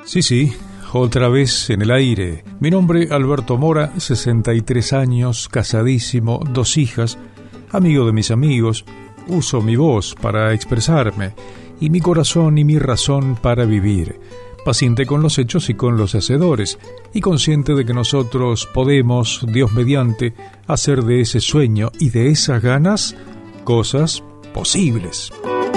Sí, otra vez en el aire. Mi nombre, Alberto Mora, 63 años, casadísimo, 2 hijas, amigo de mis amigos. Uso mi voz para expresarme y mi corazón y mi razón para vivir. Paciente con los hechos y con los hacedores, y consciente de que nosotros podemos, Dios mediante, hacer de ese sueño y de esas ganas cosas posibles.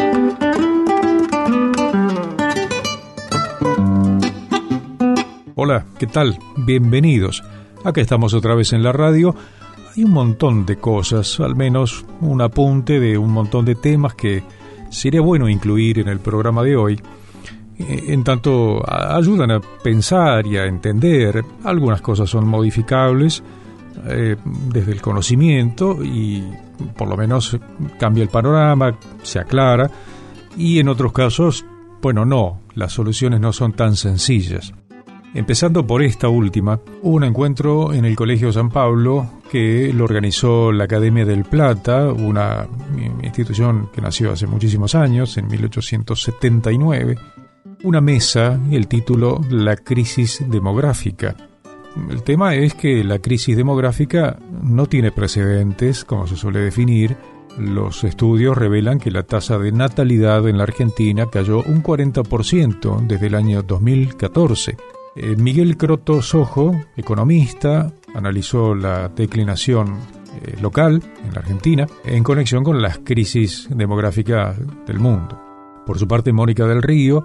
Hola, ¿qué tal? Bienvenidos. Acá estamos otra vez en la radio. Hay un montón de cosas, al menos un apunte de un montón de temas que sería bueno incluir en el programa de hoy. En tanto ayudan a pensar y a entender. Algunas cosas son modificables desde el conocimiento y por lo menos cambia el panorama, se aclara. Y en otros casos, no, las soluciones no son tan sencillas. Empezando por esta última, hubo un encuentro en el Colegio San Pablo que lo organizó la Academia del Plata, una institución que nació hace muchísimos años, en 1879. Una mesa, el título La crisis demográfica. El tema es que la crisis demográfica no tiene precedentes, como se suele definir. Los estudios revelan que la tasa de natalidad en la Argentina cayó un 40% desde el año 2014. Miguel Croto Sojo, economista, analizó la declinación local en la Argentina en conexión con las crisis demográficas del mundo. Por su parte, Mónica del Río,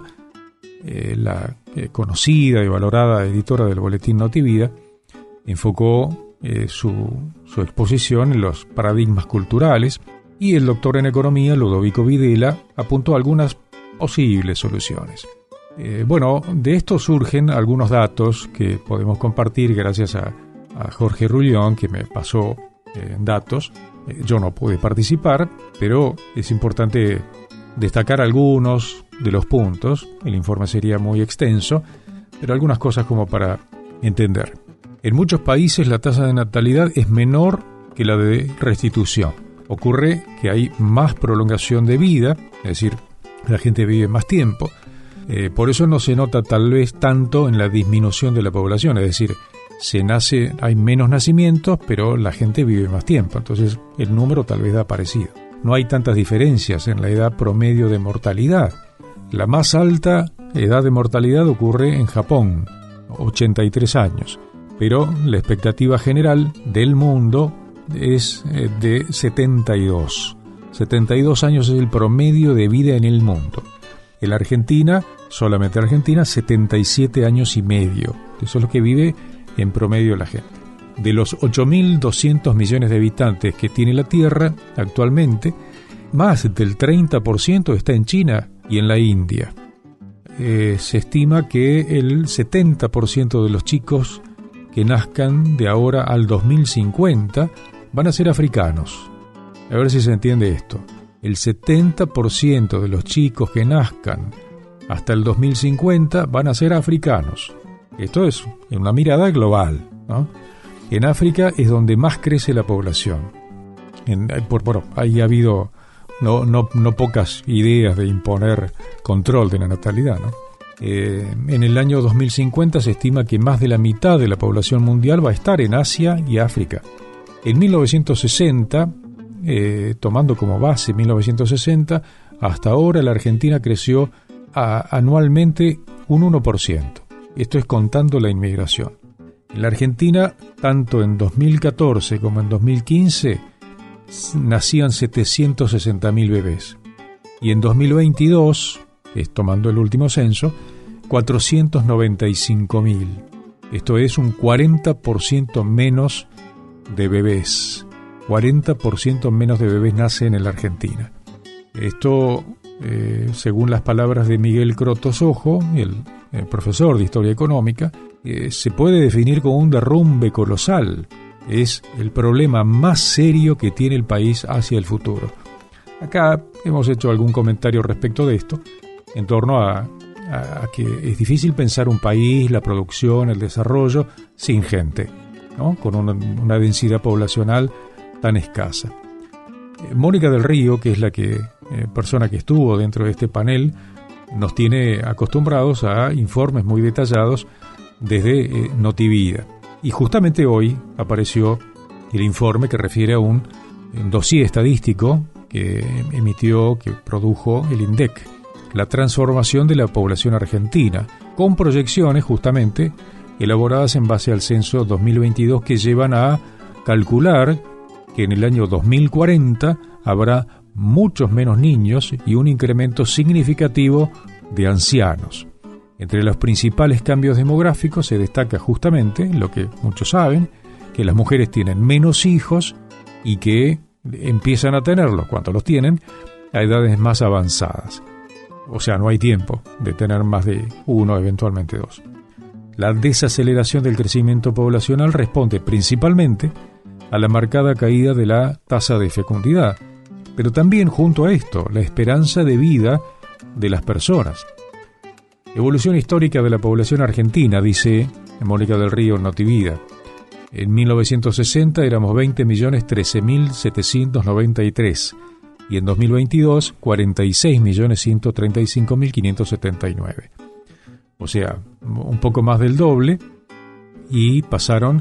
la conocida y valorada editora del boletín Notivida, enfocó su exposición en los paradigmas culturales, y el doctor en economía, Ludovico Videla, apuntó algunas posibles soluciones. De esto surgen algunos datos que podemos compartir gracias a Jorge Rullón, que me pasó datos. Yo no pude participar, pero es importante destacar algunos de los puntos. El informe sería muy extenso, pero algunas cosas como para entender. En muchos países la tasa de natalidad es menor que la de restitución. Ocurre que hay más prolongación de vida, es decir, la gente vive más tiempo. Por eso no se nota tal vez tanto en la disminución de la población, es decir, hay menos nacimientos, pero la gente vive más tiempo, entonces el número tal vez da parecido. No hay tantas diferencias en la edad promedio de mortalidad. La más alta edad de mortalidad ocurre en Japón, 83 años, pero la expectativa general del mundo es de 72. 72 años es el promedio de vida en el mundo. En la Argentina, solamente Argentina, 77 años y medio. Eso es lo que vive en promedio la gente. De los 8.200 millones de habitantes que tiene la Tierra actualmente, más del 30% está en China y en la India. Se estima que el 70% de los chicos que nazcan de ahora al 2050 van a ser africanos. A ver si se entiende esto. El 70% de los chicos que nazcan hasta el 2050 van a ser africanos. Esto es una mirada global, ¿no? En África es donde más crece la población. Ahí ha habido no pocas ideas de imponer control de la natalidad, ¿no? En el año 2050 se estima que más de la mitad de la población mundial va a estar en Asia y África. En 1960, tomando como base 1960, hasta ahora la Argentina creció anualmente un 1%. Esto es contando la inmigración. En la Argentina, tanto en 2014 como en 2015, nacían 760.000 bebés. Y en 2022, tomando el último censo, 495.000. Esto es un 40% menos de bebés. 40% menos de bebés nacen en la Argentina. Esto, según las palabras de Miguel Croto Sojo, el profesor de Historia Económica, se puede definir como un derrumbe colosal. Es el problema más serio que tiene el país hacia el futuro. Acá hemos hecho algún comentario respecto de esto, en torno a que es difícil pensar un país, la producción, el desarrollo, sin gente, ¿no? Con una densidad poblacional tan escasa. Mónica del Río, que es la persona que estuvo dentro de este panel, nos tiene acostumbrados a informes muy detallados desde Notivida. Y justamente hoy apareció el informe que refiere a un dossier estadístico que produjo el INDEC, la transformación de la población argentina, con proyecciones justamente elaboradas en base al censo 2022 que llevan a calcular que en el año 2040 habrá muchos menos niños y un incremento significativo de ancianos. Entre los principales cambios demográficos se destaca justamente lo que muchos saben, que las mujeres tienen menos hijos y que empiezan a tenerlos cuando los tienen a edades más avanzadas. O sea, no hay tiempo de tener más de uno, eventualmente dos. La desaceleración del crecimiento poblacional responde principalmente a la marcada caída de la tasa de fecundidad, pero también junto a esto, la esperanza de vida de las personas. Evolución histórica de la población argentina, dice Mónica del Río en Notivida. En 1960 éramos 20.013.793 y en 2022 46.135.579. O sea, un poco más del doble, y pasaron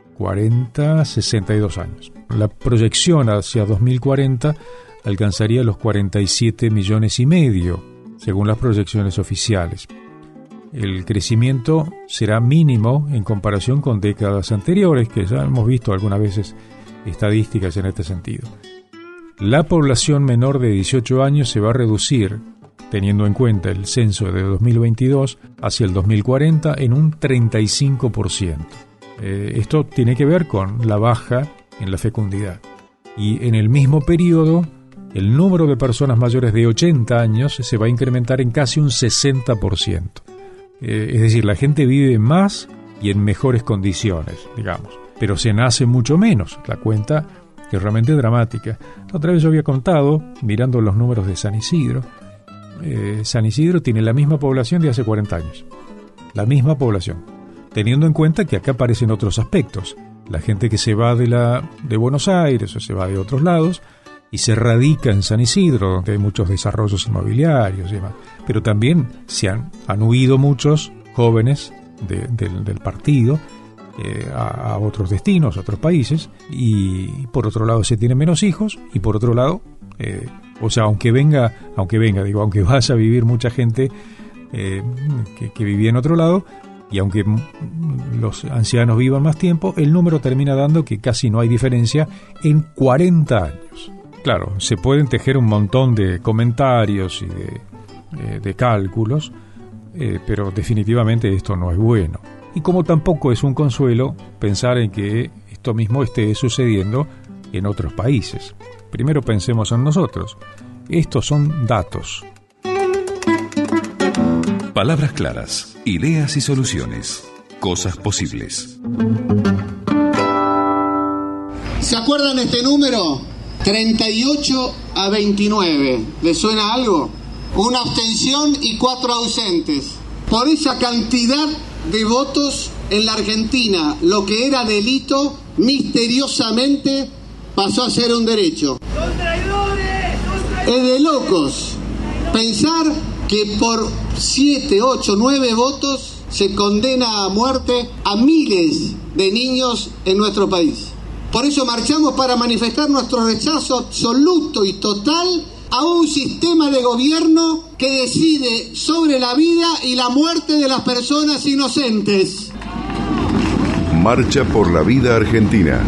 62 años. La proyección hacia 2040 alcanzaría los 47 millones y medio, según las proyecciones oficiales. El crecimiento será mínimo en comparación con décadas anteriores, que ya hemos visto algunas veces estadísticas en este sentido. La población menor de 18 años se va a reducir, teniendo en cuenta el censo de 2022, hacia el 2040 en un 35%. Esto tiene que ver con la baja en la fecundidad. Y en el mismo periodo, el número de personas mayores de 80 años se va a incrementar en casi un 60%. Es decir, la gente vive más y en mejores condiciones, digamos, pero se nace mucho menos. La cuenta es realmente dramática. La otra vez yo había contado, mirando los números de San Isidro, San Isidro tiene la misma población de hace 40 años. La misma población. Teniendo en cuenta que acá aparecen otros aspectos. La gente que se va de Buenos Aires o se va de otros lados y se radica en San Isidro, donde hay muchos desarrollos inmobiliarios y demás. Pero también han huido muchos jóvenes del partido a otros destinos, a otros países, y por otro lado se tienen menos hijos, y por otro lado, aunque vaya a vivir mucha gente que vivía en otro lado, y aunque los ancianos vivan más tiempo, el número termina dando que casi no hay diferencia en 40 años. Claro, se pueden tejer un montón de comentarios y de cálculos, pero definitivamente esto no es bueno. Y como tampoco es un consuelo pensar en que esto mismo esté sucediendo en otros países. Primero pensemos en nosotros. Estos son datos. Palabras claras, ideas y soluciones. Cosas posibles. ¿Se acuerdan este número? 38-29. ¿Les suena algo? Una abstención y 4 ausentes. Por esa cantidad de votos en la Argentina, lo que era delito, misteriosamente pasó a ser un derecho. ¡Son traidores! Es de locos pensar que por 7, 8, 9 votos se condena a muerte a miles de niños en nuestro país. Por eso marchamos para manifestar nuestro rechazo absoluto y total a un sistema de gobierno que decide sobre la vida y la muerte de las personas inocentes. Marcha por la Vida Argentina.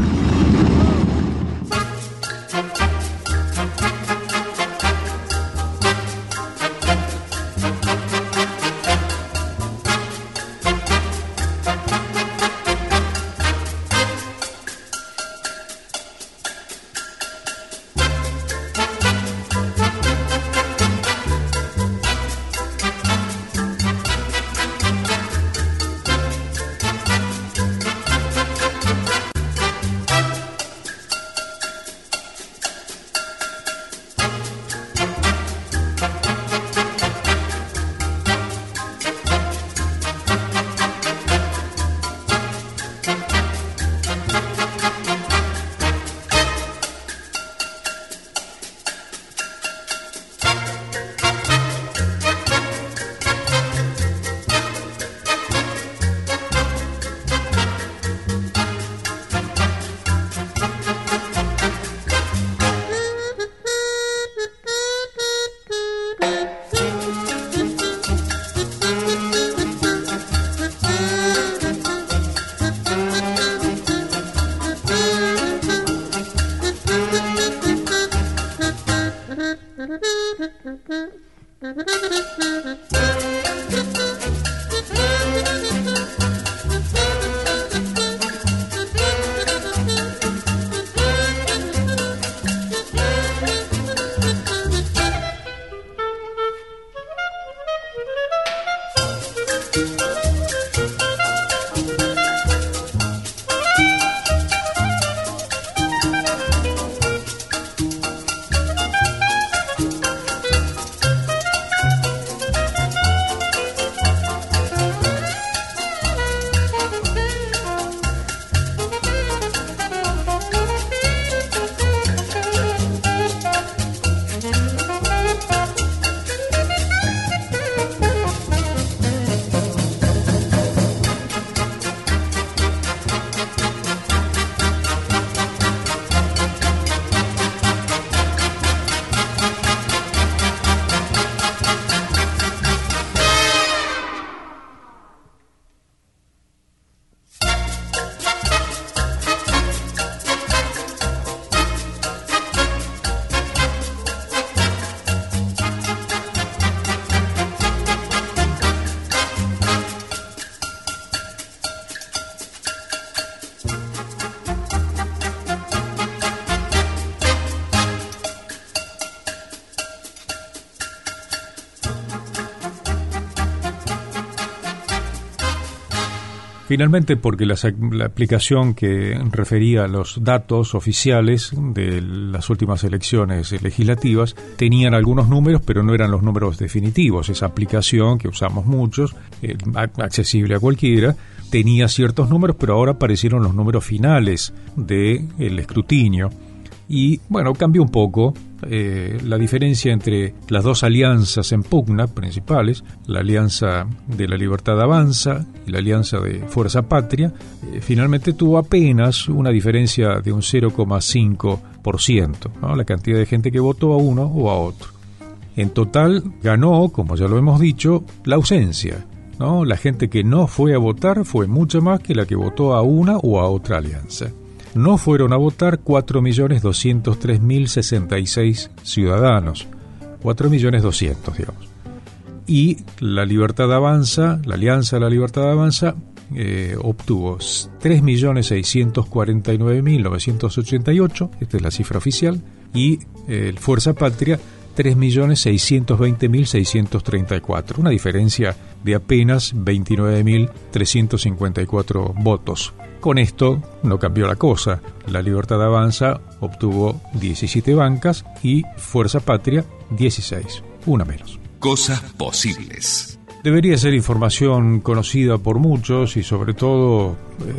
Finalmente, porque la aplicación que refería a los datos oficiales de las últimas elecciones legislativas tenían algunos números, pero no eran los números definitivos. Esa aplicación que usamos muchos, accesible a cualquiera, tenía ciertos números, pero ahora aparecieron los números finales del escrutinio. Y bueno, cambió un poco la diferencia entre las dos alianzas en pugna principales, la Alianza de la Libertad Avanza y la Alianza de Fuerza Patria. Finalmente tuvo apenas una diferencia de un 0,5%, ¿no? La cantidad de gente que votó a uno o a otro. En total ganó, como ya lo hemos dicho, la ausencia, ¿no? La gente que no fue a votar fue mucho más que la que votó a una o a otra alianza. No fueron a votar 4.203.066 ciudadanos, 4.200.000, digamos. Y la Libertad Avanza, la Alianza de la Libertad Avanza, obtuvo 3.649.988, esta es la cifra oficial, y Fuerza Patria 3.620.634, una diferencia de apenas 29.354 votos. Con esto no cambió la cosa. La Libertad Avanza obtuvo 17 bancas y Fuerza Patria 16, una menos. Cosas posibles. Debería ser información conocida por muchos y sobre todo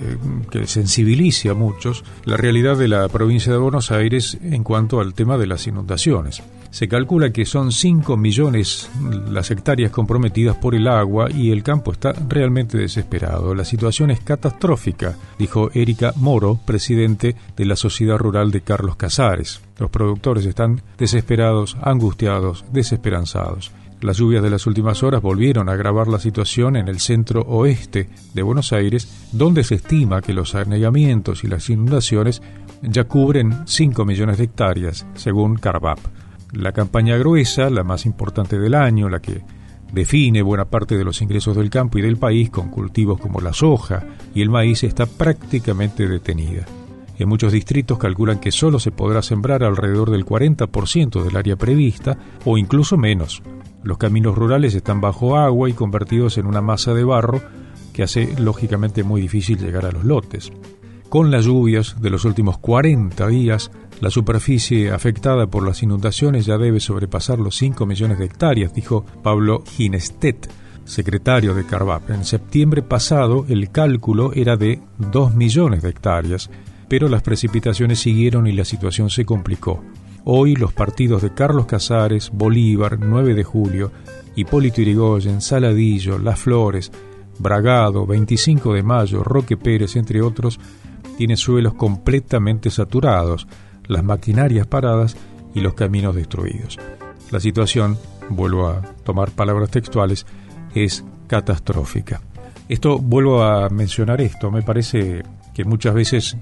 que sensibilice a muchos la realidad de la provincia de Buenos Aires en cuanto al tema de las inundaciones. Se calcula que son 5 millones las hectáreas comprometidas por el agua y el campo está realmente desesperado. La situación es catastrófica, dijo Erika Moro, presidente de la Sociedad Rural de Carlos Casares. Los productores están desesperados, angustiados, desesperanzados. Las lluvias de las últimas horas volvieron a agravar la situación en el centro oeste de Buenos Aires, donde se estima que los anegamientos y las inundaciones ya cubren 5 millones de hectáreas, según Carvap. La campaña gruesa, la más importante del año, la que define buena parte de los ingresos del campo y del país con cultivos como la soja y el maíz, está prácticamente detenida. En muchos distritos calculan que solo se podrá sembrar alrededor del 40% del área prevista o incluso menos. Los caminos rurales están bajo agua y convertidos en una masa de barro que hace lógicamente muy difícil llegar a los lotes. Con las lluvias de los últimos 40 días, la superficie afectada por las inundaciones ya debe sobrepasar los 5 millones de hectáreas, dijo Pablo Ginestedt, secretario de Carvap. En septiembre pasado el cálculo era de 2 millones de hectáreas, pero las precipitaciones siguieron y la situación se complicó. Hoy los partidos de Carlos Casares, Bolívar, 9 de Julio, Hipólito Yrigoyen, Saladillo, Las Flores, Bragado, 25 de Mayo, Roque Pérez, entre otros, tienen suelos completamente saturados, las maquinarias paradas y los caminos destruidos. La situación, vuelvo a tomar palabras textuales, es catastrófica. Vuelvo a mencionar esto, me parece que muchas veces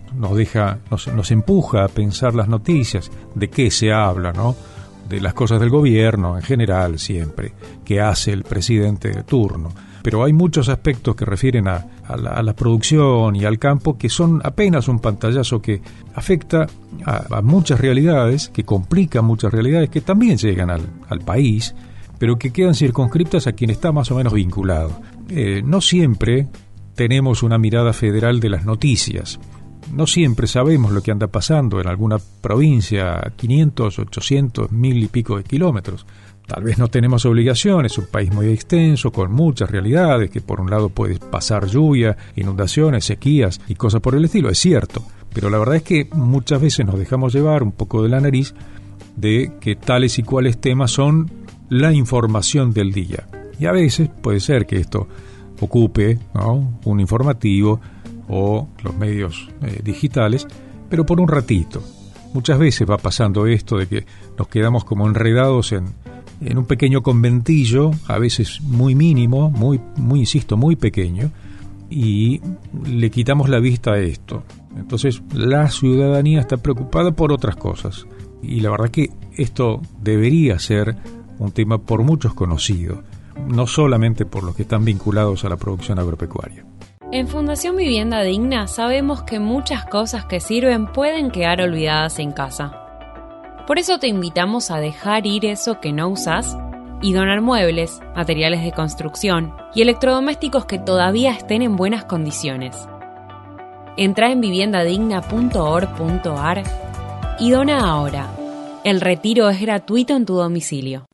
nos empuja a pensar las noticias, de qué se habla, ¿no? De las cosas del gobierno en general siempre, qué hace el presidente de turno. Pero hay muchos aspectos que refieren a la producción y al campo que son apenas un pantallazo que afecta a muchas realidades, que complican muchas realidades que también llegan al país, pero que quedan circunscriptas a quien está más o menos vinculado. No siempre tenemos una mirada federal de las noticias. No siempre sabemos lo que anda pasando en alguna provincia a 500, 800, 1000 y pico de kilómetros. Tal vez no tenemos obligaciones, un país muy extenso, con muchas realidades, que por un lado puede pasar lluvia, inundaciones, sequías y cosas por el estilo, es cierto. Pero la verdad es que muchas veces nos dejamos llevar un poco de la nariz de que tales y cuales temas son la información del día. Y a veces puede ser que esto ocupe, ¿no?, un informativo o los medios digitales, pero por un ratito. Muchas veces va pasando esto de que nos quedamos como enredados en un pequeño conventillo, a veces muy mínimo, muy insisto, muy pequeño, y le quitamos la vista a esto. Entonces la ciudadanía está preocupada por otras cosas, y la verdad que esto debería ser un tema por muchos conocido, no solamente por los que están vinculados a la producción agropecuaria. En Fundación Vivienda Digna sabemos que muchas cosas que sirven pueden quedar olvidadas en casa. Por eso te invitamos a dejar ir eso que no usás y donar muebles, materiales de construcción y electrodomésticos que todavía estén en buenas condiciones. Entrá en viviendadigna.org.ar y dona ahora. El retiro es gratuito en tu domicilio.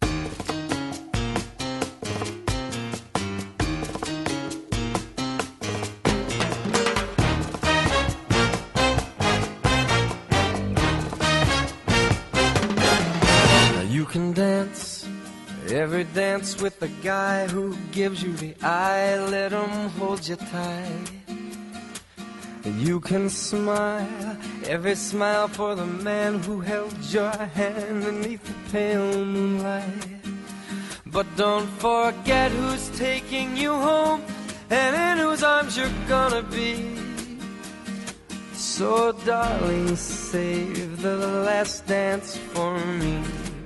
Every dance with the guy who gives you the eye, let him hold you tight. You can smile, every smile for the man who held your hand beneath the pale moonlight. But don't forget who's taking you home and in whose arms you're gonna be. So darling, save the last dance for me.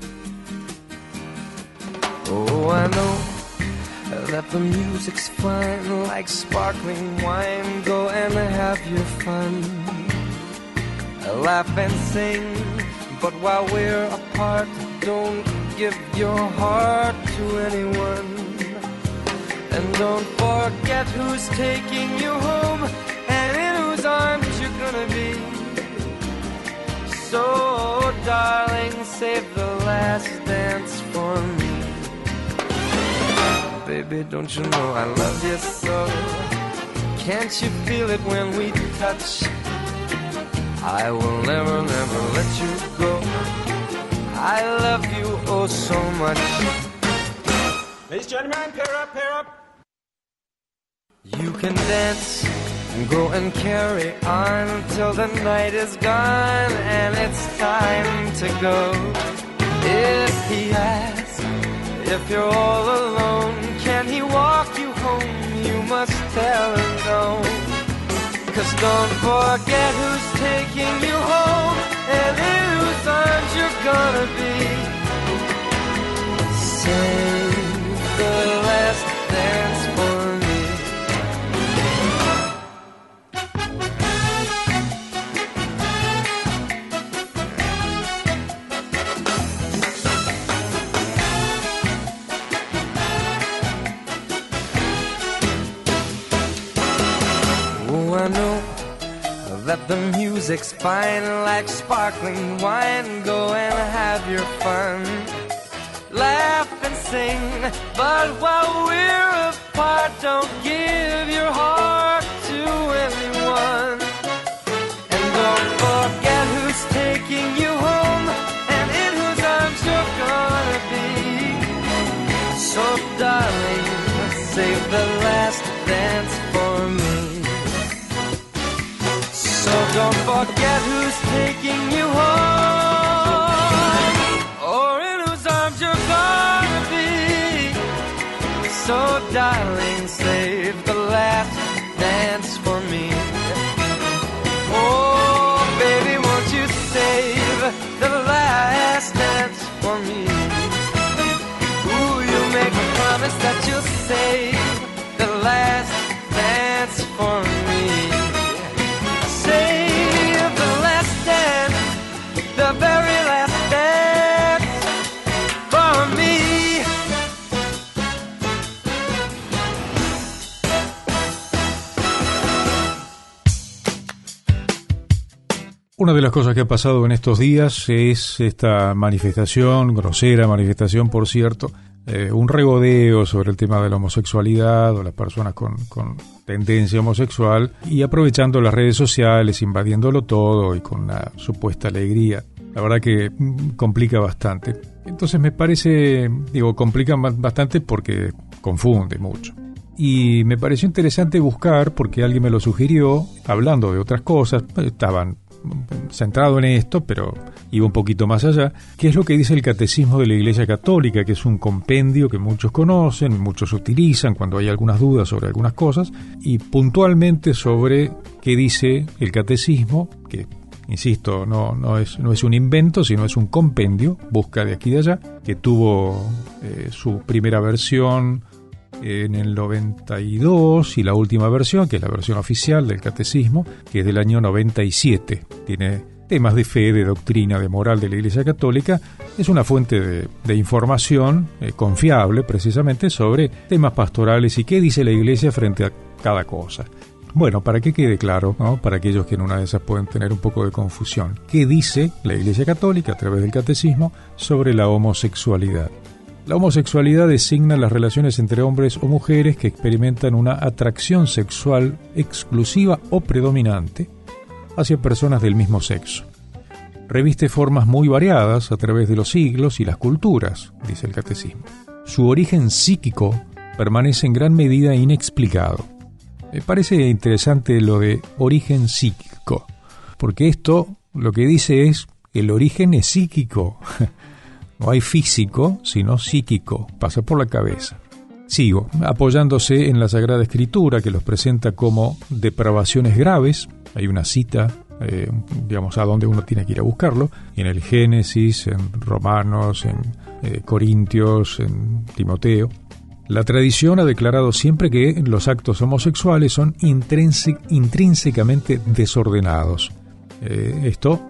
Oh, I know that the music's fine, like sparkling wine. Go and have your fun, laugh and sing. But while we're apart, don't give your heart to anyone. And don't forget who's taking you home and in whose arms you're gonna be. So, darling, save the last dance for me. Baby, don't you know I love you so? Can't you feel it when we touch? I will never, never let you go. I love you oh so much. Ladies and gentlemen, pair up, pair up. You can dance, go and carry on till the night is gone and it's time to go. If he asks, if you're all alone, can he walk you home? You must tell him no. 'Cause don't forget who's taking you home and in whose arms you're gonna be. Save the last dance for me. I know that the music's fine, like sparkling wine. Go and have your fun, laugh and sing. But while we're apart, don't give your heart to anyone. And don't forget who's taking you home and in whose arms you're gonna be. So darling, save the last dance for me. So don't forget who's taking you home or in whose arms you're gonna be. So darling, save the last dance for me. Oh baby, won't you save the last dance for me? Ooh, you make a promise that you'll save the last dance for me. Save the last dance, the very last dance for me. Una de las cosas que ha pasado en estos días es esta manifestación, grosera manifestación por cierto, un regodeo sobre el tema de la homosexualidad o las personas con tendencia homosexual y aprovechando las redes sociales, invadiéndolo todo y con una supuesta alegría. La verdad que complica bastante. Entonces me parece, complica bastante porque confunde mucho. Y me pareció interesante buscar, porque alguien me lo sugirió, hablando de otras cosas, estaban centrado en esto, pero iba un poquito más allá, que es lo que dice el Catecismo de la Iglesia Católica, que es un compendio que muchos conocen, muchos utilizan cuando hay algunas dudas sobre algunas cosas, y puntualmente sobre qué dice el Catecismo, que insisto, no es un invento, sino es un compendio, busca de aquí y de allá, que tuvo su primera versión en el 92 y la última versión, que es la versión oficial del Catecismo, que es del año 97. Tiene temas de fe, de doctrina, de moral de la Iglesia Católica. Es una fuente de información confiable precisamente sobre temas pastorales y qué dice la Iglesia frente a cada cosa. Bueno, para que quede claro, ¿no?, para aquellos que en una de esas pueden tener un poco de confusión, ¿qué dice la Iglesia Católica a través del Catecismo sobre la homosexualidad? La homosexualidad designa las relaciones entre hombres o mujeres que experimentan una atracción sexual exclusiva o predominante hacia personas del mismo sexo. Reviste formas muy variadas a través de los siglos y las culturas, dice el Catecismo. Su origen psíquico permanece en gran medida inexplicado. Me parece interesante lo de origen psíquico, porque esto lo que dice es que el origen es psíquico. No hay físico, sino psíquico, pasa por la cabeza. Sigo, apoyándose en la Sagrada Escritura, que los presenta como depravaciones graves. Hay una cita, a donde uno tiene que ir a buscarlo, en el Génesis, en Romanos, en Corintios, en Timoteo. La tradición ha declarado siempre que los actos homosexuales son intrínsecamente desordenados. Esto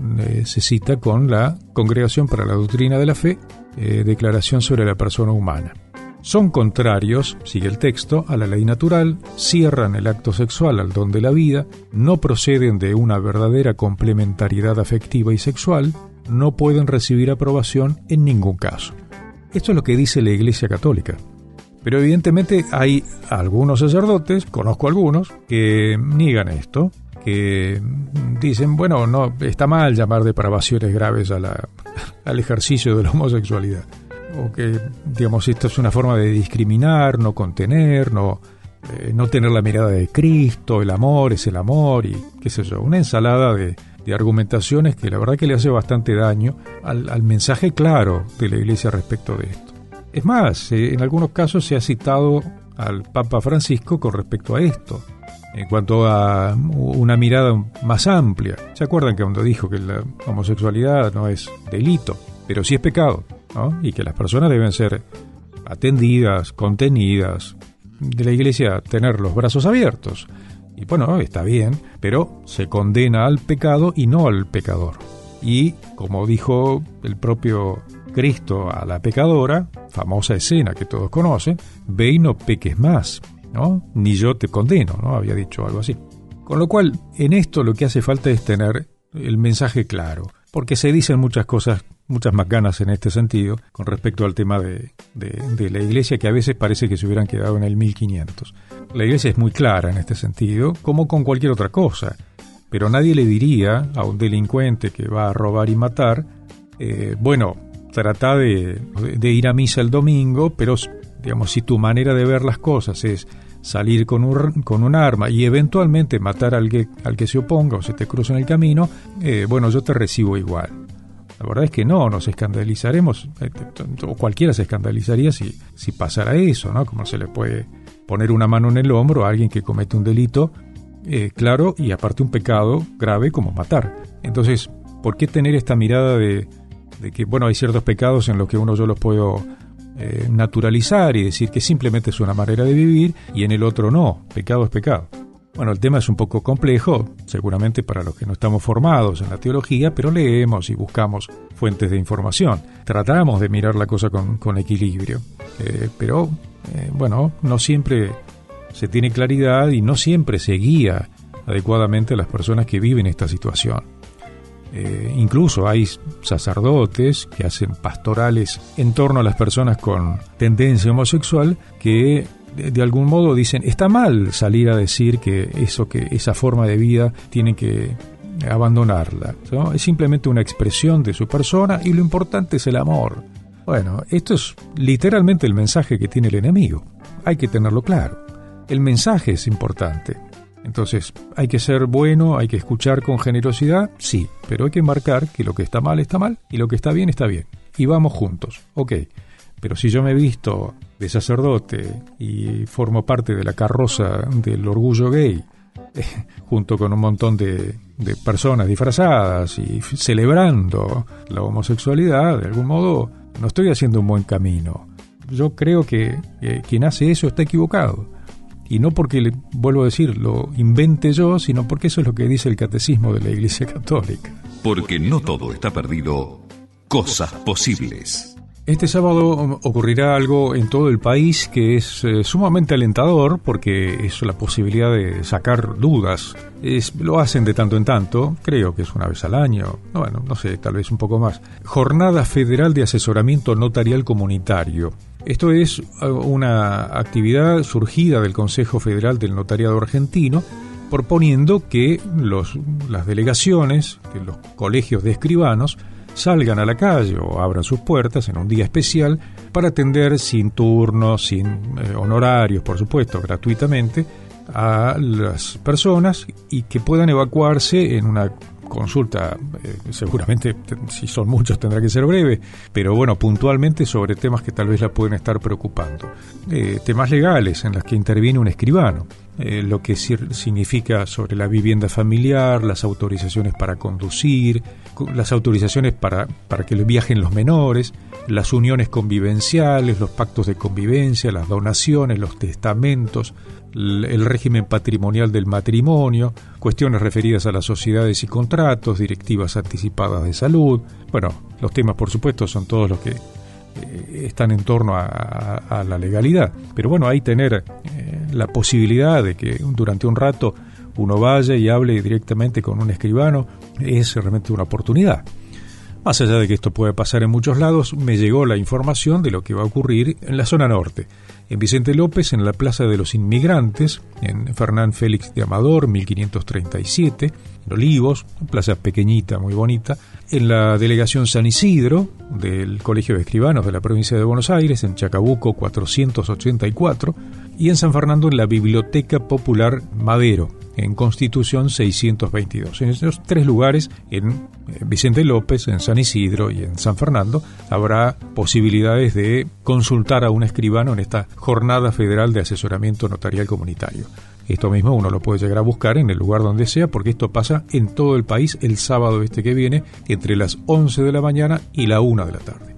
se cita con la Congregación para la Doctrina de la Fe, Declaración sobre la Persona Humana. Son contrarios, sigue el texto, a la ley natural, cierran el acto sexual al don de la vida, no proceden de una verdadera complementariedad afectiva y sexual, no pueden recibir aprobación en ningún caso. Esto es lo que dice la Iglesia Católica. Pero evidentemente hay algunos sacerdotes, conozco algunos, que niegan esto, que dicen, bueno, no, está mal llamar depravaciones graves al ejercicio de la homosexualidad. O que, esto es una forma de discriminar, no contener, no tener la mirada de Cristo, el amor es el amor y qué sé yo, una ensalada de argumentaciones que la verdad que le hace bastante daño al mensaje claro de la Iglesia respecto de esto. Es más, en algunos casos se ha citado al Papa Francisco con respecto a esto, en cuanto a una mirada más amplia. ¿Se acuerdan que cuando dijo que la homosexualidad no es delito, pero sí es pecado, ¿no? Y que las personas deben ser atendidas, contenidas, de la Iglesia tener los brazos abiertos? Y bueno, está bien, pero se condena al pecado y no al pecador. Y como dijo el propio Cristo a la pecadora, famosa escena que todos conocen, ve y no peques más, ¿no? Ni yo te condeno, ¿no? Había dicho algo así. Con lo cual, en esto lo que hace falta es tener el mensaje claro, porque se dicen muchas cosas, muchas macanas en este sentido, con respecto al tema de la Iglesia, que a veces parece que se hubieran quedado en el 1500. La Iglesia es muy clara en este sentido, como con cualquier otra cosa, pero nadie le diría a un delincuente que va a robar y matar, bueno, trata de ir a misa el domingo, pero si tu manera de ver las cosas es salir con un arma y eventualmente matar al que se oponga o se te cruza en el camino, bueno, yo te recibo igual. La verdad es que no, nos escandalizaremos, o cualquiera se escandalizaría si pasara eso, ¿no? Como se le puede poner una mano en el hombro a alguien que comete un delito, claro, y aparte un pecado grave como matar. Entonces, ¿por qué tener esta mirada de que, bueno, hay ciertos pecados en los que yo los puedo naturalizar y decir que simplemente es una manera de vivir y en el otro no, pecado es pecado? Bueno, el tema es un poco complejo, seguramente para los que no estamos formados en la teología, pero leemos y buscamos fuentes de información. Tratamos de mirar la cosa con equilibrio, pero bueno, no siempre se tiene claridad y no siempre se guía adecuadamente a las personas que viven esta situación. Incluso hay sacerdotes que hacen pastorales en torno a las personas con tendencia homosexual que de algún modo dicen, está mal salir a decir que esa forma de vida tienen que abandonarla, ¿no? Es simplemente una expresión de su persona y lo importante es el amor. Bueno, esto es literalmente el mensaje que tiene el enemigo. Hay que tenerlo claro. El mensaje es importante. Entonces, hay que ser bueno, hay que escuchar con generosidad, sí, pero hay que marcar que lo que está mal y lo que está bien. Y vamos juntos, ok. Pero si yo me he visto de sacerdote y formo parte de la carroza del orgullo gay, junto con un montón de personas disfrazadas y celebrando la homosexualidad, de algún modo no estoy haciendo un buen camino. Yo creo que quien hace eso está equivocado. Y no porque, vuelvo a decir, lo invente yo, sino porque eso es lo que dice el Catecismo de la Iglesia Católica. Porque no todo está perdido, cosas posibles. Este sábado ocurrirá algo en todo el país que es sumamente alentador, porque es la posibilidad de sacar dudas. Lo hacen de tanto en tanto, creo que es una vez al año, bueno, no sé, tal vez un poco más. Jornada Federal de Asesoramiento Notarial Comunitario. Esto es una actividad surgida del Consejo Federal del Notariado Argentino, proponiendo que las delegaciones de los colegios de escribanos salgan a la calle o abran sus puertas en un día especial para atender sin turnos, sin honorarios, por supuesto, gratuitamente, a las personas y que puedan evacuarse en una consulta, seguramente si son muchos tendrá que ser breve, pero bueno, puntualmente sobre temas que tal vez la pueden estar preocupando. Temas legales en los que interviene un escribano, lo que significa sobre la vivienda familiar, las autorizaciones para conducir, las autorizaciones para que viajen los menores, las uniones convivenciales, los pactos de convivencia, las donaciones, los testamentos, el régimen patrimonial del matrimonio, cuestiones referidas a las sociedades y contratos, directivas anticipadas de salud. Bueno, los temas, por supuesto, son todos los que están en torno a la legalidad. Pero bueno, ahí tener la posibilidad de que durante un rato uno vaya y hable directamente con un escribano es realmente una oportunidad. Más allá de que esto puede pasar en muchos lados, me llegó la información de lo que va a ocurrir en la zona norte. En Vicente López, en la Plaza de los Inmigrantes, en Fernán Félix de Amador, 1537, en Olivos, una plaza pequeñita, muy bonita, en la Delegación San Isidro, del Colegio de Escribanos de la Provincia de Buenos Aires, en Chacabuco 484, y en San Fernando, en la Biblioteca Popular Madero, en Constitución 622. En esos tres lugares, en Vicente López, en San Isidro y en San Fernando, habrá posibilidades de consultar a un escribano en esta Jornada Federal de Asesoramiento Notarial Comunitario. Esto mismo uno lo puede llegar a buscar en el lugar donde sea, porque esto pasa en todo el país el sábado que viene, entre las 11 de la mañana y la 1 de la tarde.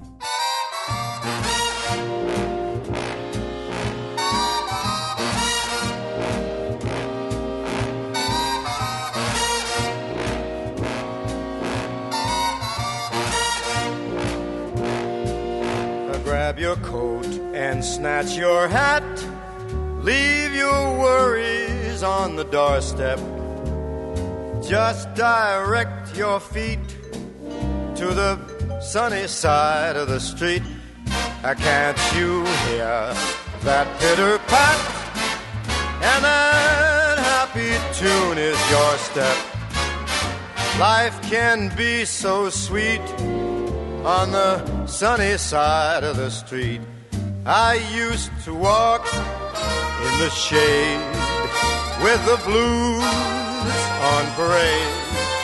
Grab your coat and snatch your hat. Leave your worries on the doorstep. Just direct your feet to the sunny side of the street. Can't you hear that pitter-pat? And that happy tune is your step. Life can be so sweet on the sunny side of the street. I used to walk in the shade with the blues on parade,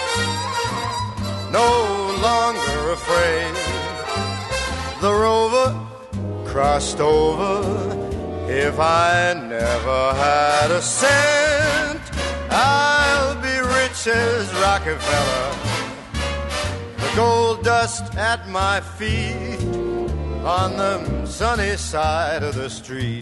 no longer afraid. The rover crossed over. If I never had a cent, I'll be rich as Rockefeller. The gold dust at my feet on the sunny side of the street.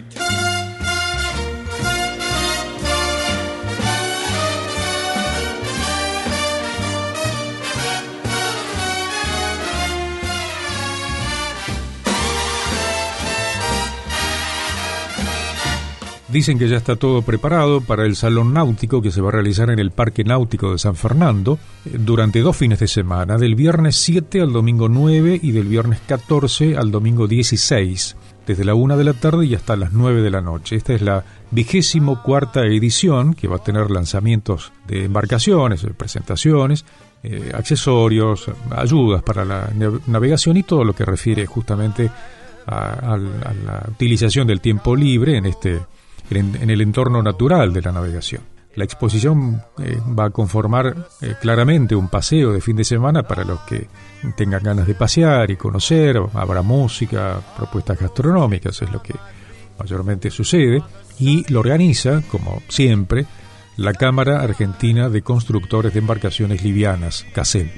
Dicen que ya está todo preparado para el Salón Náutico que se va a realizar en el Parque Náutico de San Fernando durante 2 fines de semana, del viernes 7 al domingo 9 y del viernes 14 al domingo 16, desde la 1 de la tarde y hasta las 9 de la noche. Esta es la 24ª edición, que va a tener lanzamientos de embarcaciones, presentaciones, accesorios, ayudas para la navegación y todo lo que refiere justamente a la utilización del tiempo libre en el entorno natural de la navegación. La exposición va a conformar claramente un paseo de fin de semana para los que tengan ganas de pasear y conocer. Habrá música, propuestas gastronómicas, es lo que mayormente sucede, y lo organiza, como siempre, la Cámara Argentina de Constructores de Embarcaciones Livianas, CACEL.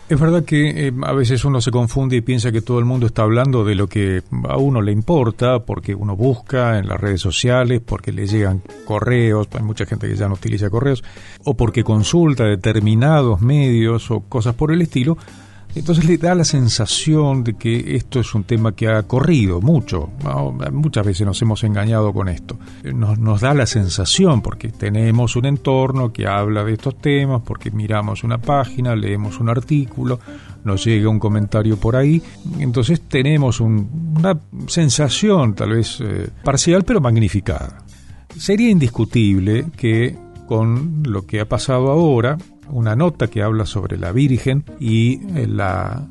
Es verdad que a veces uno se confunde y piensa que todo el mundo está hablando de lo que a uno le importa, porque uno busca en las redes sociales, porque le llegan correos, hay mucha gente que ya no utiliza correos, o porque consulta determinados medios o cosas por el estilo. Entonces le da la sensación de que esto es un tema que ha corrido mucho, ¿no? Muchas veces nos hemos engañado con esto. Nos da la sensación porque tenemos un entorno que habla de estos temas, porque miramos una página, leemos un artículo, nos llega un comentario por ahí, entonces tenemos una sensación tal vez parcial pero magnificada. Sería indiscutible que con lo que ha pasado ahora, una nota que habla sobre la Virgen y la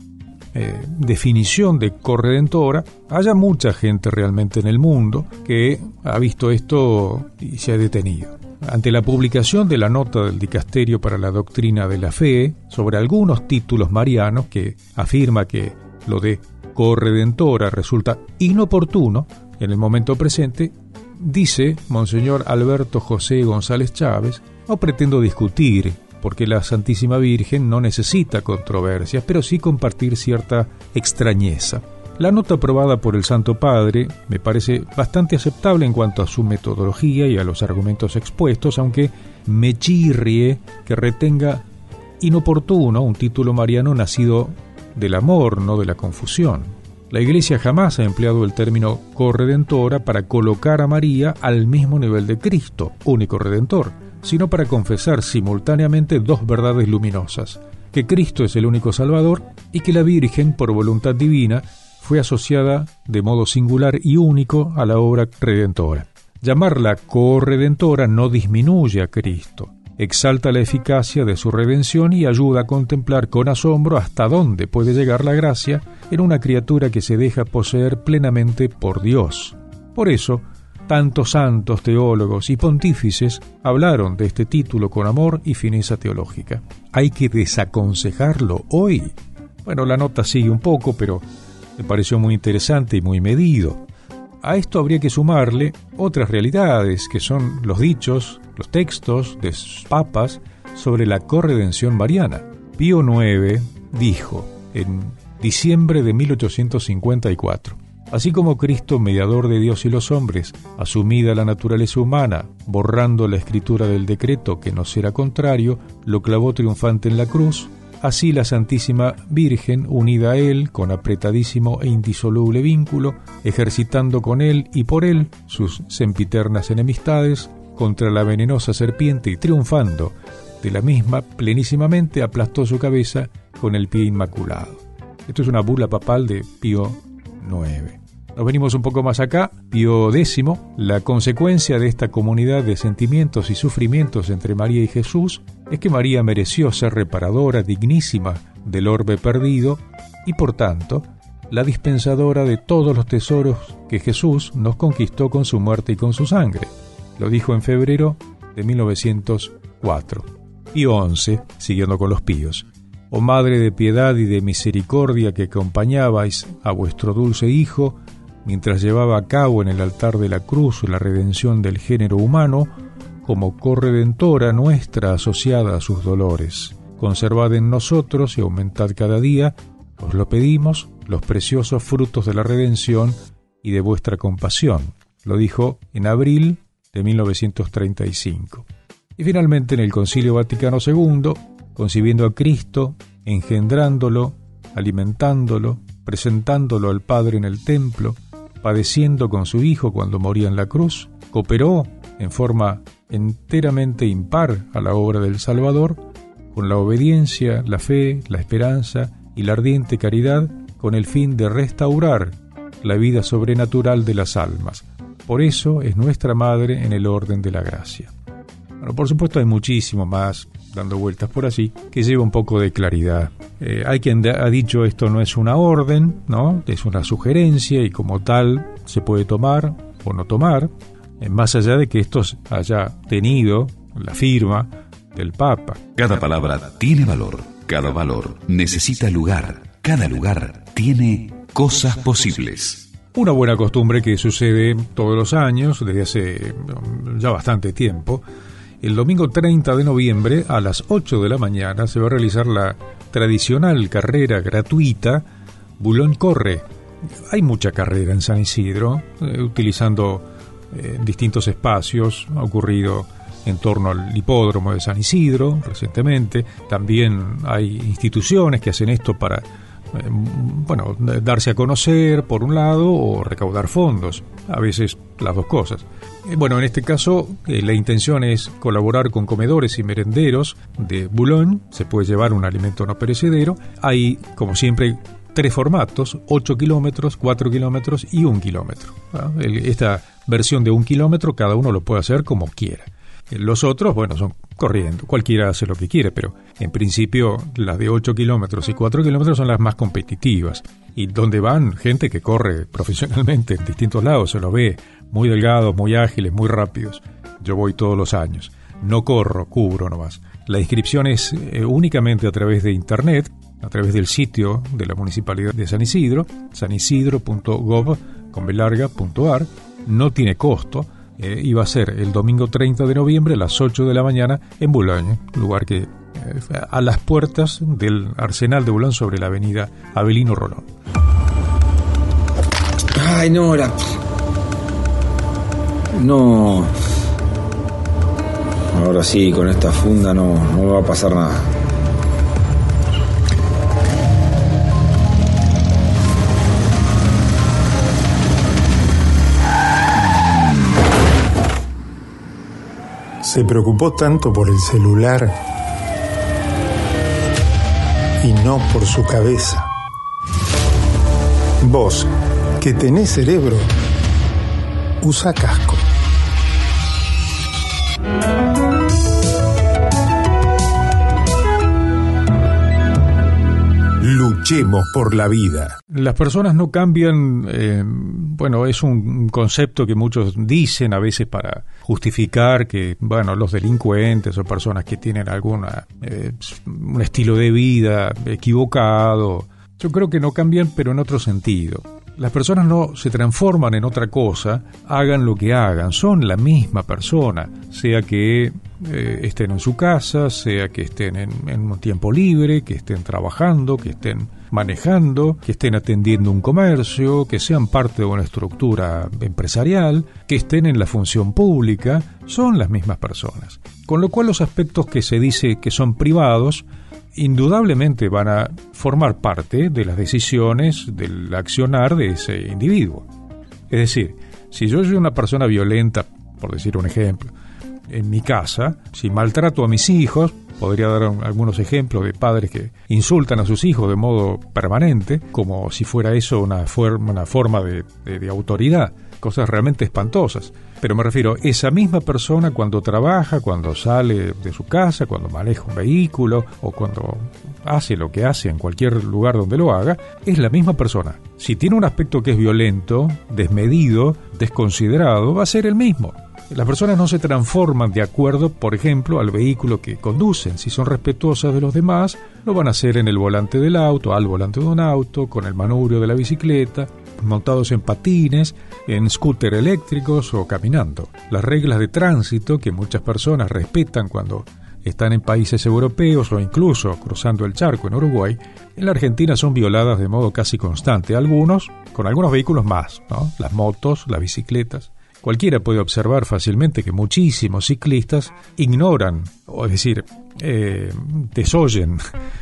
definición de corredentora, haya mucha gente realmente en el mundo que ha visto esto y se ha detenido. Ante la publicación de la nota del Dicasterio para la Doctrina de la Fe sobre algunos títulos marianos que afirma que lo de corredentora resulta inoportuno en el momento presente, dice Monseñor Alberto José González Chávez: no pretendo discutir porque la Santísima Virgen no necesita controversias, pero sí compartir cierta extrañeza. La nota aprobada por el Santo Padre me parece bastante aceptable en cuanto a su metodología y a los argumentos expuestos, aunque me chirrie que retenga inoportuno un título mariano nacido del amor, no de la confusión. La Iglesia jamás ha empleado el término corredentora para colocar a María al mismo nivel de Cristo, único redentor, sino para confesar simultáneamente dos verdades luminosas: que Cristo es el único Salvador y que la Virgen, por voluntad divina, fue asociada de modo singular y único a la obra redentora. Llamarla corredentora no disminuye a Cristo, exalta la eficacia de su redención y ayuda a contemplar con asombro hasta dónde puede llegar la gracia en una criatura que se deja poseer plenamente por Dios. Por eso, tantos santos, teólogos y pontífices hablaron de este título con amor y fineza teológica. ¿Hay que desaconsejarlo hoy? Bueno, la nota sigue un poco, pero me pareció muy interesante y muy medido. A esto habría que sumarle otras realidades, que son los dichos, los textos de sus papas sobre la corredención mariana. Pío IX dijo en diciembre de 1854: así como Cristo, mediador de Dios y los hombres, asumida la naturaleza humana, borrando la escritura del decreto que nos era contrario, lo clavó triunfante en la cruz, así la Santísima Virgen, unida a Él con apretadísimo e indisoluble vínculo, ejercitando con Él y por Él sus sempiternas enemistades contra la venenosa serpiente y triunfando de la misma, plenísimamente aplastó su cabeza con el pie inmaculado. Esto es una bula papal de Pío IX. Nos venimos un poco más acá. Pío X, la consecuencia de esta comunidad de sentimientos y sufrimientos entre María y Jesús es que María mereció ser reparadora dignísima del orbe perdido y por tanto la dispensadora de todos los tesoros que Jesús nos conquistó con su muerte y con su sangre. Lo dijo en febrero de 1904. Pío XI, siguiendo con los píos: oh Madre de piedad y de misericordia, que acompañabais a vuestro dulce Hijo mientras llevaba a cabo en el altar de la cruz la redención del género humano, como corredentora nuestra asociada a sus dolores, conservad en nosotros y aumentad cada día, os lo pedimos, los preciosos frutos de la redención y de vuestra compasión. Lo dijo en abril de 1935. Y finalmente en el Concilio Vaticano II, concibiendo a Cristo, engendrándolo, alimentándolo, presentándolo al Padre en el templo, padeciendo con su Hijo cuando moría en la cruz, cooperó en forma enteramente impar a la obra del Salvador, con la obediencia, la fe, la esperanza y la ardiente caridad, con el fin de restaurar la vida sobrenatural de las almas. Por eso es nuestra Madre en el orden de la gracia. Bueno, por supuesto hay muchísimo más dando vueltas por así, que lleva un poco de claridad. Hay quien ha dicho esto no es una orden, ¿no? Es una sugerencia y como tal se puede tomar o no tomar, más allá de que esto haya tenido la firma del Papa. Cada palabra tiene valor, cada valor necesita lugar, cada lugar tiene cosas posibles. Una buena costumbre que sucede todos los años, desde hace ya bastante tiempo, El domingo 30 de noviembre a las 8 de la mañana se va a realizar la tradicional carrera gratuita Boulogne-Corre. Hay mucha carrera en San Isidro, utilizando distintos espacios. Ha ocurrido en torno al hipódromo de San Isidro recientemente. También hay instituciones que hacen esto para darse a conocer por un lado o recaudar fondos, a veces las dos cosas. En este caso la intención es colaborar con comedores y merenderos de Boulogne. Se puede llevar un alimento no perecedero. Hay, como siempre, 3 formatos: 8 kilómetros, 4 kilómetros y 1 kilómetro. Esta versión de 1 kilómetro cada uno lo puede hacer como quiera. Los otros, son corriendo. Cualquiera hace lo que quiere, pero en principio las de 8 kilómetros y 4 kilómetros son las más competitivas. Y donde van gente que corre profesionalmente en distintos lados, se los ve muy delgados, muy ágiles, muy rápidos. Yo voy todos los años. No corro, cubro nomás. La inscripción es únicamente a través de internet, a través del sitio de la Municipalidad de San Isidro, sanisidro.gov.ar. No tiene costo. Y va a ser el domingo 30 de noviembre a las 8 de la mañana en Boulogne, lugar que a las puertas del Arsenal de Boulogne sobre la avenida Avelino Rolón. Ay, no. Ahora sí, con esta funda no me va a pasar nada. Se preocupó tanto por el celular y no por su cabeza. Vos, que tenés cerebro, usa casco. Luchemos por la vida. Las personas no cambian, es un concepto que muchos dicen a veces para justificar que, los delincuentes o personas que tienen un estilo de vida equivocado, yo creo que no cambian, pero en otro sentido. Las personas no se transforman en otra cosa, hagan lo que hagan, son la misma persona, sea que estén en su casa, sea que estén en un tiempo libre, que estén trabajando, que estén manejando, que estén atendiendo un comercio, que sean parte de una estructura empresarial, que estén en la función pública, son las mismas personas. Con lo cual los aspectos que se dice que son privados, indudablemente van a formar parte de las decisiones del accionar de ese individuo. Es decir, si yo soy una persona violenta, por decir un ejemplo, en mi casa, si maltrato a mis hijos, podría dar algunos ejemplos de padres que insultan a sus hijos de modo permanente, como si fuera eso una forma de autoridad, cosas realmente espantosas. Pero me refiero, esa misma persona cuando trabaja, cuando sale de su casa, cuando maneja un vehículo o cuando hace lo que hace en cualquier lugar donde lo haga, es la misma persona. Si tiene un aspecto que es violento, desmedido, desconsiderado, va a ser el mismo. Las personas no se transforman de acuerdo, por ejemplo, al vehículo que conducen. Si son respetuosas de los demás, lo van a hacer en el volante del auto, al volante de un auto, con el manubrio de la bicicleta, montados en patines, en scooter eléctricos o caminando. Las reglas de tránsito que muchas personas respetan cuando están en países europeos o incluso cruzando el charco en Uruguay, en la Argentina son violadas de modo casi constante, con algunos vehículos más, ¿no? Las motos, las bicicletas. Cualquiera puede observar fácilmente que muchísimos ciclistas ignoran, o es decir, desoyen,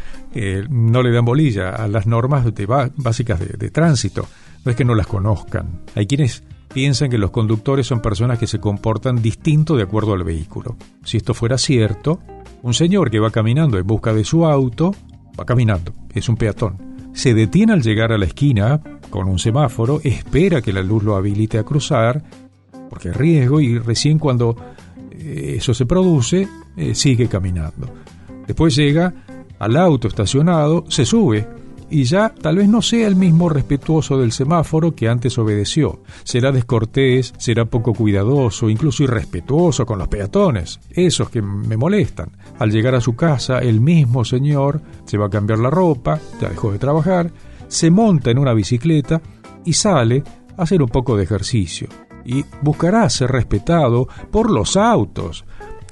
no le dan bolilla a las normas básicas de tránsito. No es que no las conozcan. Hay quienes piensan que los conductores son personas que se comportan distinto de acuerdo al vehículo. Si esto fuera cierto, un señor que va caminando en busca de su auto, va caminando, es un peatón. Se detiene al llegar a la esquina con un semáforo, espera que la luz lo habilite a cruzar, porque es riesgo, y recién cuando eso se produce, sigue caminando. Después llega al auto estacionado, se sube, y ya tal vez no sea el mismo respetuoso del semáforo que antes obedeció. Será descortés, será poco cuidadoso, incluso irrespetuoso con los peatones, esos que me molestan. Al llegar a su casa, el mismo señor se va a cambiar la ropa, ya dejó de trabajar, se monta en una bicicleta y sale a hacer un poco de ejercicio. Y buscará ser respetado por los autos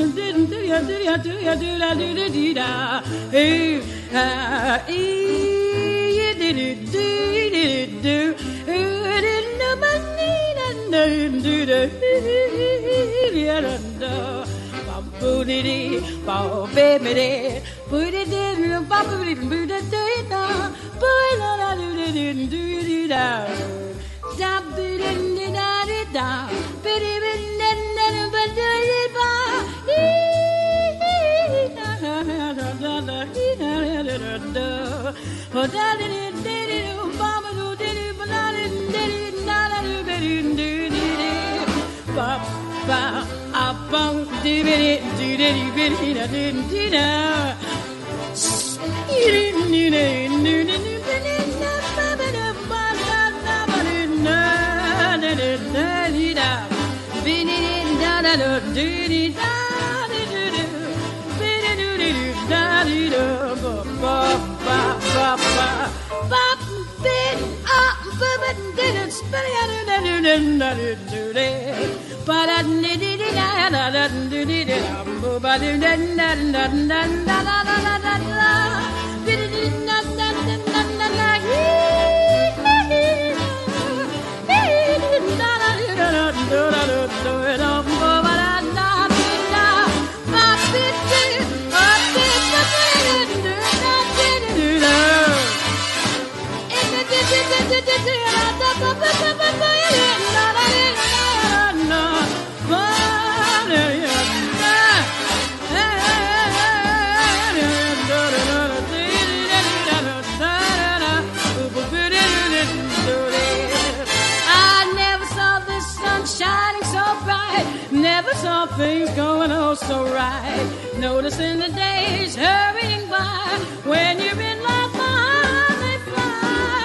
Never saw things going on so right. Noticing the days hurrying by. When you're in love, my heart may fly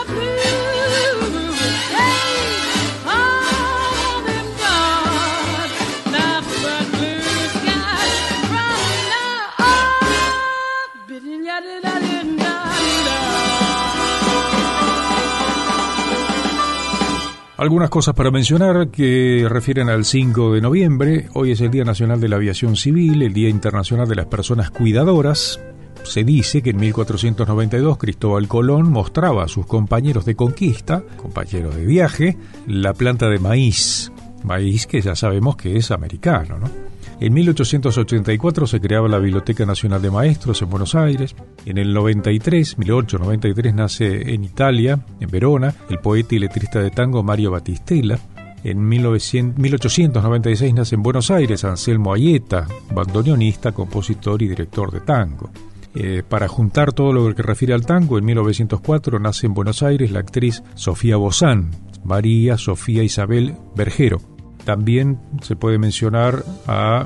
blue. Hey, all them gone. Nothing but blue skies from now on. Algunas cosas para mencionar que refieren al 5 de noviembre. Hoy es el Día Nacional de la Aviación Civil, el Día Internacional de las Personas Cuidadoras. Se dice que en 1492 Cristóbal Colón mostraba a sus compañeros de conquista, compañeros de viaje, la planta de maíz que ya sabemos que es americano, ¿no? En 1884 se creaba la Biblioteca Nacional de Maestros en Buenos Aires. En el 1893 nace en Italia, en Verona, el poeta y letrista de tango Mario Battistella. En 1896 nace en Buenos Aires Anselmo Aieta, bandoneonista, compositor y director de tango. Para juntar todo lo que refiere al tango, en 1904 nace en Buenos Aires la actriz Sofía Bozán, María Sofía Isabel Bergero. También se puede mencionar a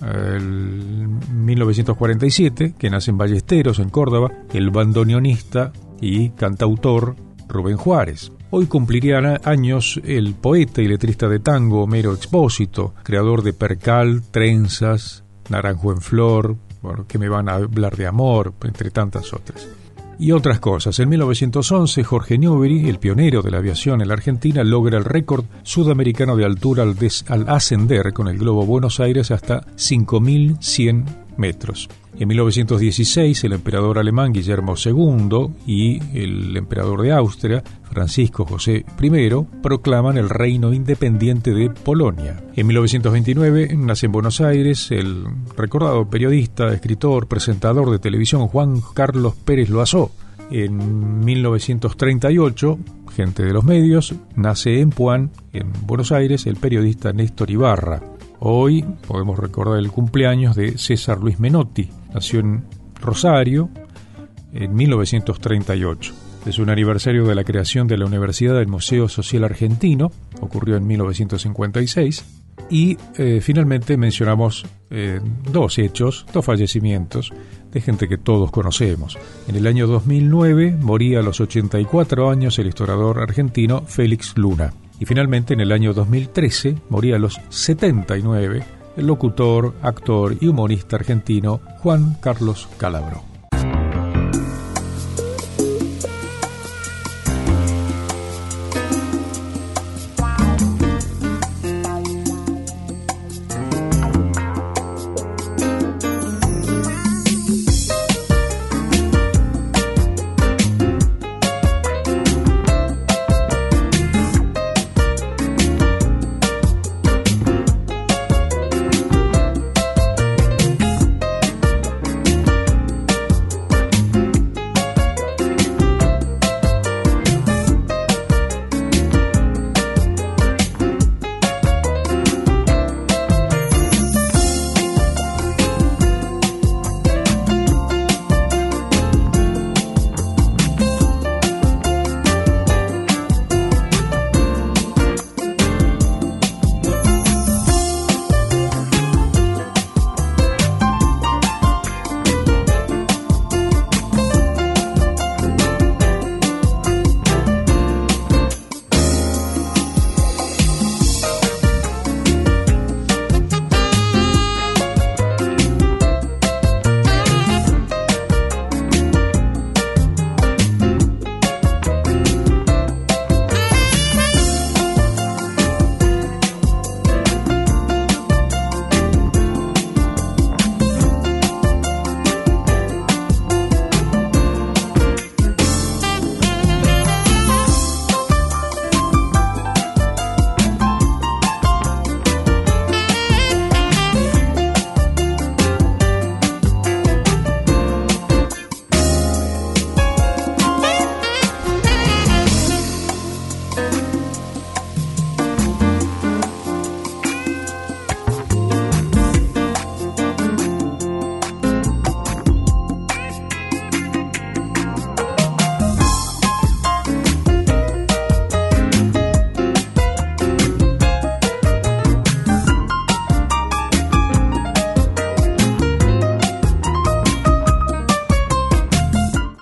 el 1947, que nace en Ballesteros, en Córdoba, el bandoneonista y cantautor Rubén Juárez. Hoy cumpliría años el poeta y letrista de tango Homero Expósito, creador de Percal, Trenzas, Naranjo en Flor, bueno, que me van a hablar de amor, entre tantas otras. Y otras cosas. En 1911, Jorge Newbery, el pionero de la aviación en la Argentina, logra el récord sudamericano de altura al ascender con el globo Buenos Aires hasta 5.100 metros. En 1916, el emperador alemán Guillermo II y el emperador de Austria, Francisco José I, proclaman el reino independiente de Polonia. En 1929 nace en Buenos Aires el recordado periodista, escritor, presentador de televisión Juan Carlos Pérez Loazó. En 1938, gente de los medios, nace en Puan, en Buenos Aires, el periodista Néstor Ibarra. Hoy podemos recordar el cumpleaños de César Luis Menotti. Nació en Rosario en 1938. Es un aniversario de la creación de la Universidad del Museo Social Argentino. Ocurrió en 1956. Y finalmente mencionamos dos fallecimientos de gente que todos conocemos. En el año 2009 moría a los 84 años el historiador argentino Félix Luna. Y finalmente en el año 2013 moría a los 79 el locutor, actor y humorista argentino Juan Carlos Calabro.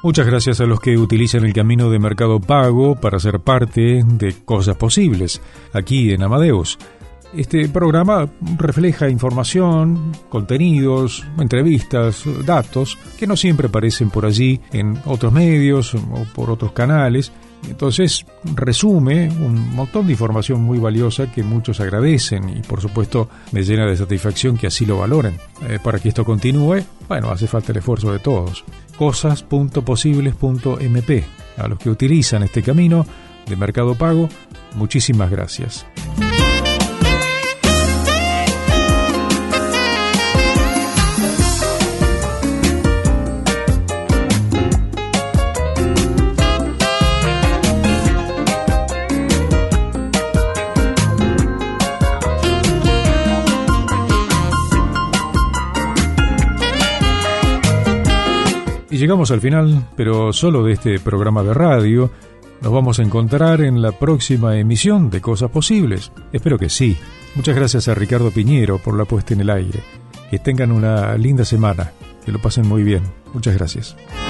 Muchas gracias a los que utilizan el camino de Mercado Pago para ser parte de Cosas Posibles, aquí en Amadeus. Este programa refleja información, contenidos, entrevistas, datos que no siempre aparecen por allí en otros medios o por otros canales. Entonces resume un montón de información muy valiosa que muchos agradecen y por supuesto me llena de satisfacción que así lo valoren. Para que esto continúe, bueno, hace falta el esfuerzo de todos. Cosas.posibles.mp. A los que utilizan este camino de Mercado Pago, muchísimas gracias. Y llegamos al final, pero solo de este programa de radio. Nos vamos a encontrar en la próxima emisión de Cosas Posibles. Espero que sí. Muchas gracias a Ricardo Piñero por la puesta en el aire. Que tengan una linda semana. Que lo pasen muy bien. Muchas gracias.